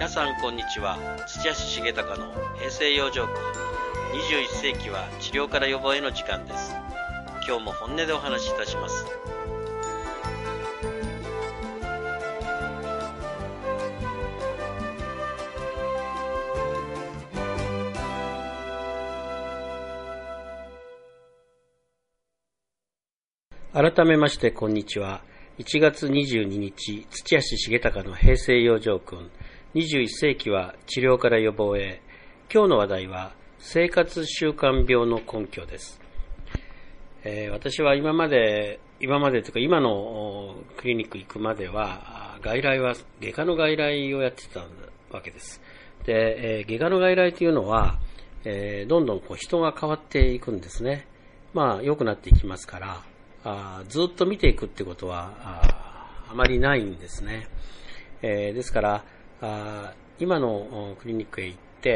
皆さんこんにちは。土屋重隆の平成養生訓。21世紀は治療から予防への時間です。今日も本音でお話しいたします。改めましてこんにちは。1月22日、土屋重隆の平成養生訓。21世紀は治療から予防へ。今日の話題は生活習慣病の根拠です。私は今までというか今のクリニック行くまでは外来は外科の外来をやってたわけです。で、外科の外来というのは、どんどん人が変わっていくんですね。良くなっていきますからずっと見ていくってことはあまりないんですね。ですから今のクリニックへ行って、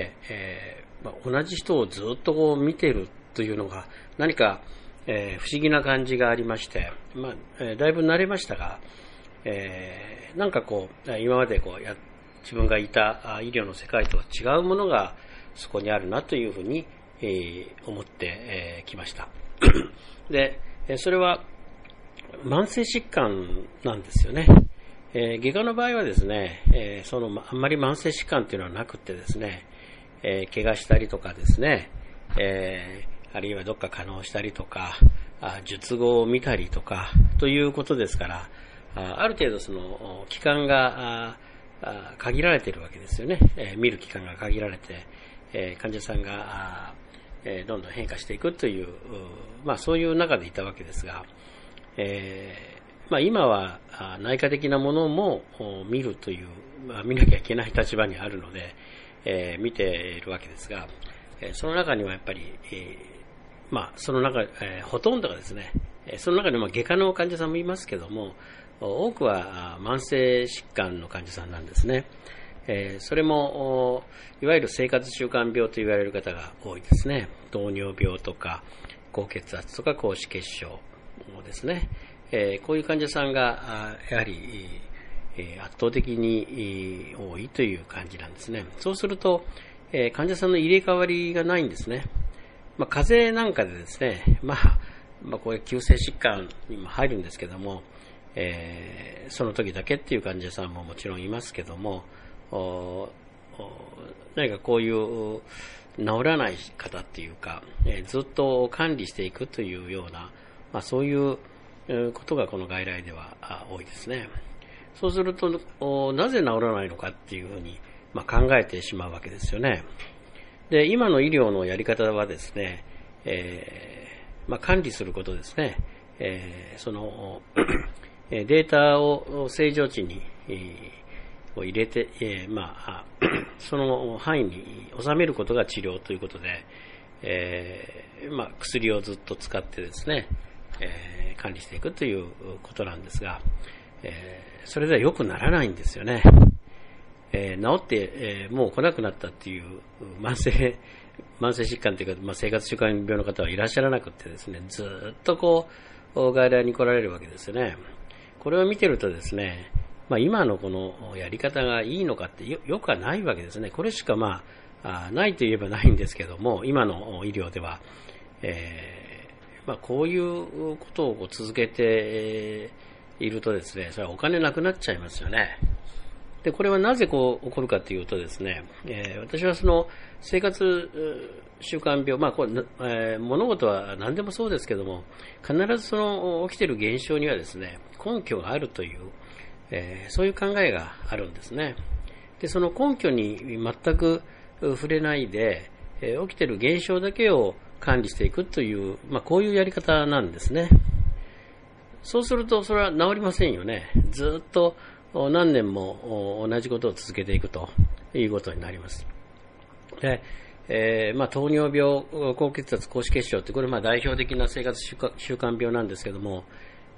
同じ人をずっと見ているというのが何か、不思議な感じがありまして、だいぶ慣れましたが、なんか今まで自分がいた医療の世界とは違うものがそこにあるなというふうに、思ってきました。で、それは慢性疾患なんですよね。外科の場合はですね、あんまり慢性疾患というのはなくてですね、怪我したりとかですね、あるいはどっか化膿したりとか、術後を見たりとかということですから、ある程度その期間が限られているわけですよね。見る期間が限られて、患者さんがどんどん変化していくという、そういう中でいたわけですが、今は内科的なものも見るという、見なきゃいけない立場にあるので、見ているわけですが、その中にはやっぱり、その中、ほとんどがですね、その中に外科の患者さんもいますけども、多くは慢性疾患の患者さんなんですね。それもいわゆる生活習慣病と言われる方が多いですね。糖尿病とか高血圧とか高脂血症ですね。こういう患者さんがやはり圧倒的に多いという感じなんですね。そうすると患者さんの入れ替わりがないんですね。風邪なんかでですね、これ急性疾患にも入るんですけども、その時だけっていう患者さんももちろんいますけども、何かこういう治らない方っていうか、ずっと管理していくというような、そういうことがこの外来では多いですね。そうするとなぜ治らないのかっていうふうに、考えてしまうわけですよね。で、今の医療のやり方はですね、管理することですね。そのデータを正常値に入れて、その範囲に収めることが治療ということで、薬をずっと使ってですね、管理していくということなんですが、それでは良くならないんですよね。治って、もう来なくなったっていう慢性疾患というか、生活習慣病の方はいらっしゃらなくてですね、ずっと外来に来られるわけですよね。これを見てるとですね、今のこのやり方がいいのかってよくはないわけですね。これしかないと言えばないんですけども、今の医療では、こういうことを続けているとですね、それはお金なくなっちゃいますよね。で、これはなぜ起こるかというとですね、私はその生活習慣病、物事は何でもそうですけども、必ずその起きている現象にはですね、根拠があるという、そういう考えがあるんですね。で、その根拠に全く触れないで、起きている現象だけを管理していくという、こういうやり方なんですね。そうするとそれは治りませんよね。ずっと何年も同じことを続けていくということになります。で、糖尿病、高血圧、高脂血症ってこれ代表的な生活習慣病なんですけども、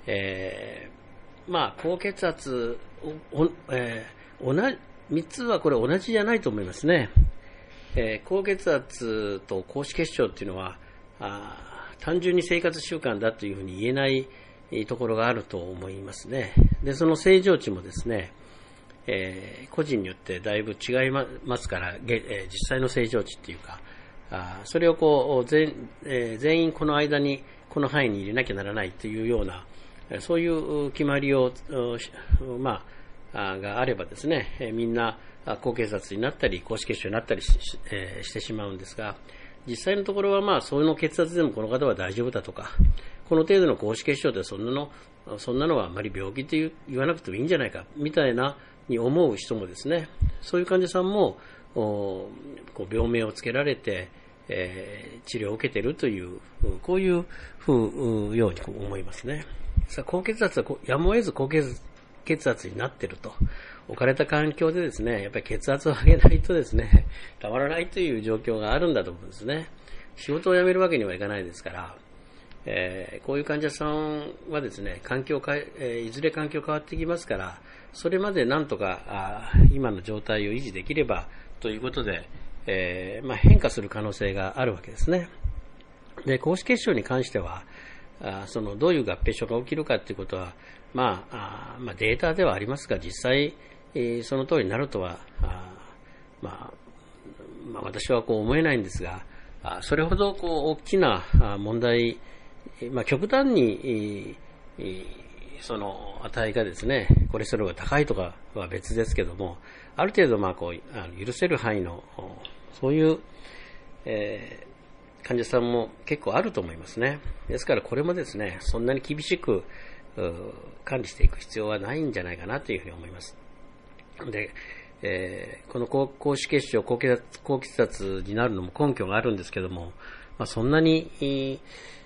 高血圧、3つはこれ同じじゃないと思いますね。高血圧と高脂血症っていうのは単純に生活習慣だというふうに言えないところがあると思いますね。で、その正常値もですね、 個人によってだいぶ違いますから、実際の正常値っていうか、それをこう全員この間にこの範囲に入れなきゃならないというような、そういう決まりを、があればですね、みんな高血圧になったり高脂血症になったりしてしまうんですが、実際のところはその血圧でもこの方は大丈夫だとか、この程度の高脂血症でそんなのはあまり病気って言わなくてもいいんじゃないかみたいなに思う人もですね、そういう患者さんもこう病名をつけられて、治療を受けているという、こういうように思いますね。高血圧はやむを得ず高血圧になっていると置かれた環境でですね、やっぱり血圧を上げないとですね、たまらないという状況があるんだと思うんですね。仕事を辞めるわけにはいかないですから、こういう患者さんはですね、いずれ環境変わってきますから、それまでなんとか今の状態を維持できればということで、変化する可能性があるわけですね。で、高脂血症に関しては、どういう合併症が起きるかということは、データではありますが、実際、その通りになるとは、私は思えないんですが、それほど大きな問題、極端に、その値がですね、コレステロールが高いとかは別ですけども、ある程度許せる範囲のそういう、患者さんも結構あると思いますね。ですからこれもですね、そんなに厳しく管理していく必要はないんじゃないかなというふうに思います。で、この高脂血症、高血圧になるのも根拠があるんですけども、そんなに、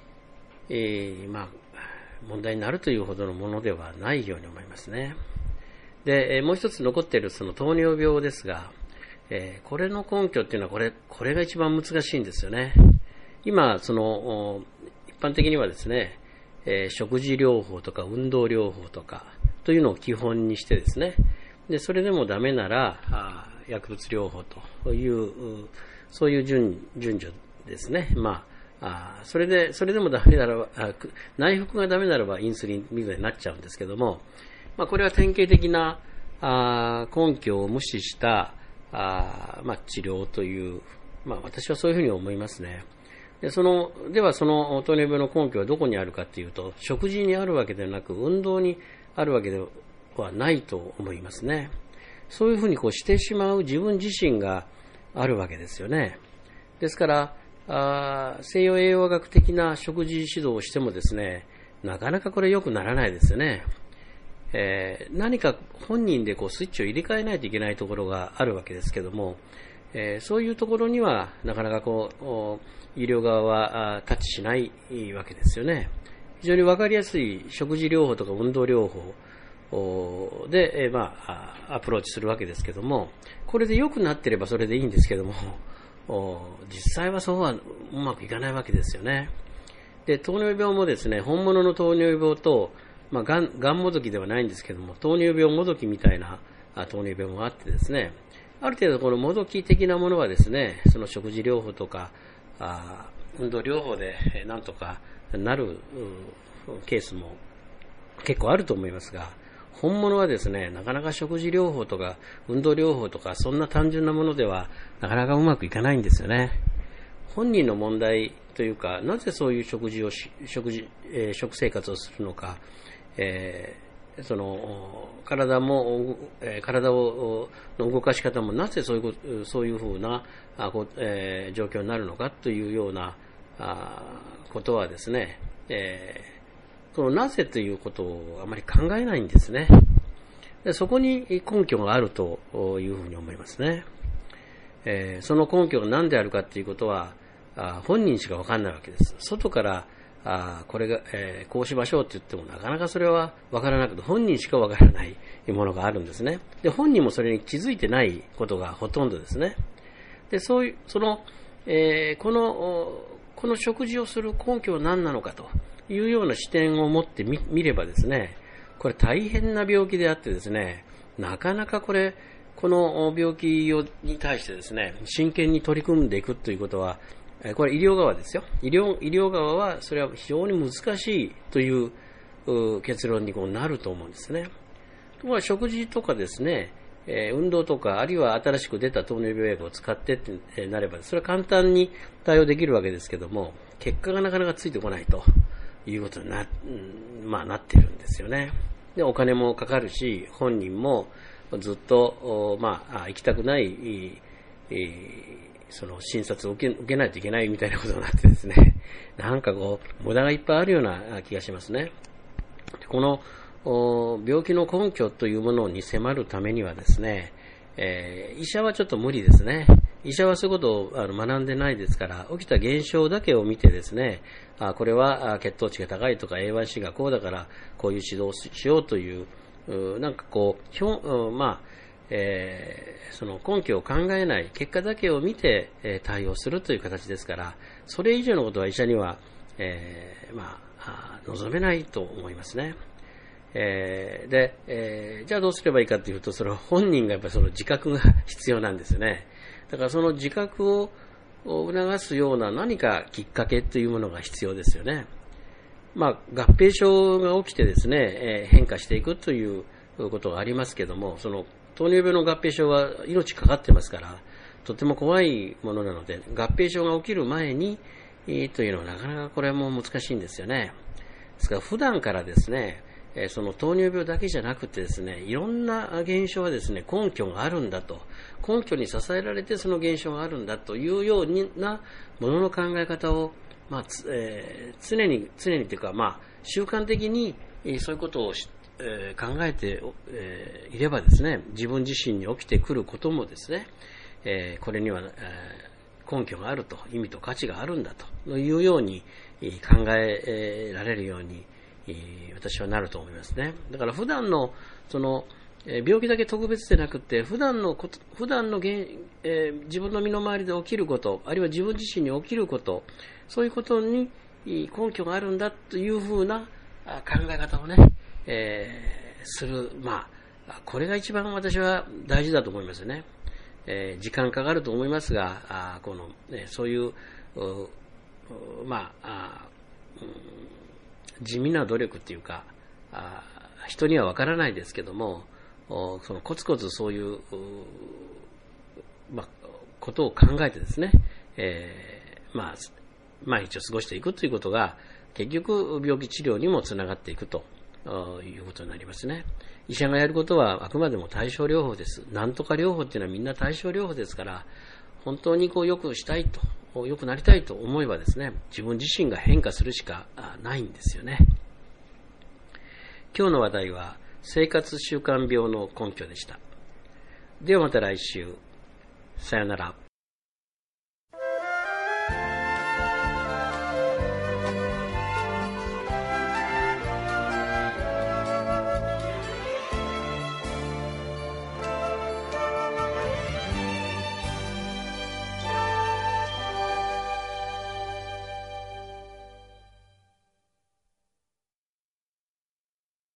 問題になるというほどのものではないように思いますね。で、もう一つ残っているその糖尿病ですが、これの根拠っていうのはこれが一番難しいんですよね。今一般的にはですね、食事療法とか運動療法とかというのを基本にしてですね、でそれでもダメなら薬物療法というそういう順序ですね。それでもダメならば内服がダメならばインスリンみたいになっちゃうんですけども、これは典型的な根拠を無視した治療という、私はそういうふうに思いますね。ではその糖尿病の根拠はどこにあるかというと、食事にあるわけではなく運動にあるわけではないと思いますね。そういうふうにしてしまう自分自身があるわけですよね。ですから西洋栄養学的な食事指導をしてもですね、なかなかこれ良くならないですよね。何か本人でスイッチを入れ替えないといけないところがあるわけですけども、そういうところにはなかなか医療側はタッチしないわけですよね。非常に分かりやすい食事療法とか運動療法で、アプローチするわけですけども、これで良くなっていればそれでいいんですけども、実際はそうはうまくいかないわけですよね。で、糖尿病もですね、本物の糖尿病とがんもどきではないんですけども、糖尿病もどきみたいな糖尿病もあってですね、ある程度このもどき的なものはですね、その食事療法とか運動療法でなんとかなるケースも結構あると思いますが、本物はですね、なかなか食事療法とか運動療法とかそんな単純なものではなかなかうまくいかないんですよね。本人の問題というか、なぜそういう食生活をするのか、体の動かし方もなぜそういうふうな状況になるのかというようなことはですね、そのなぜということをあまり考えないんですね。でそこに根拠があるというふうに思いますね。その根拠が何であるかということは本人しか分かんないわけです。外からこれが、こうしましょうと言ってもなかなかそれは分からなくて、本人しか分からないものがあるんですね。で本人もそれに気づいてないことがほとんどですね。でこの食事をする根拠は何なのかというような視点を持って見ればですね、これ大変な病気であってですね、なかなかこの病気に対してですね、真剣に取り組んでいくということは、これ医療側ですよ。医療側はそれは非常に難しいという結論になると思うんですね。ところが食事とかですね、 運動とか、あるいは新しく出た糖尿病薬を使ってってなれば、それは簡単に対応できるわけですけども、結果がなかなかついてこないということになっているんですよね。で、お金もかかるし、本人もずっと、行きたくない、その診察を受けないといけないみたいなことになってですね、なんか無駄がいっぱいあるような気がしますね。この病気の根拠というものに迫るためにはですね、医者はちょっと無理ですね。医者はそういうことを学んでないですから、起きた現象だけを見てですね、これは血糖値が高いとか A1C がこうだからこういう指導をしようという、なんかその根拠を考えない結果だけを見て、対応するという形ですから、それ以上のことは医者には、望めないと思いますね。じゃあどうすればいいかというと、それは本人がやっぱりその自覚が必要なんですよね。だからその自覚を促すような何かきっかけというものが必要ですよね。合併症が起きてですね、変化していくということがありますけども、その糖尿病の合併症は命かかってますから、とても怖いものなので、合併症が起きる前にというのはなかなかこれも難しいんですよね。ですから普段からですね、その糖尿病だけじゃなくてですね、いろんな現象はですね、根拠があるんだと、根拠に支えられてその現象があるんだというようなものの考え方を、常にというか、習慣的にそういうことを考えていればですね、自分自身に起きてくることもですね、これには根拠があると、意味と価値があるんだというように考えられるように私はなると思いますね。だから普段のその病気だけ特別でなくて、普段の自分の身の回りで起きること、あるいは自分自身に起きること、そういうことに根拠があるんだというふうな考え方をね、する、これが一番私は大事だと思いますね。時間かかると思いますが、そういう地味な努力っていうか、人にはわからないですけども、そのコツコツそういうことを考えてですね、毎日を過ごしていくということが結局病気治療にもつながっていくということになりますね。医者がやることはあくまでも対症療法です。なんとか療法っていうのはみんな対症療法ですから、本当に良くしたいと、良くなりたいと思えばですね、自分自身が変化するしかないんですよね。今日の話題は生活習慣病の根拠でした。ではまた来週。さよなら。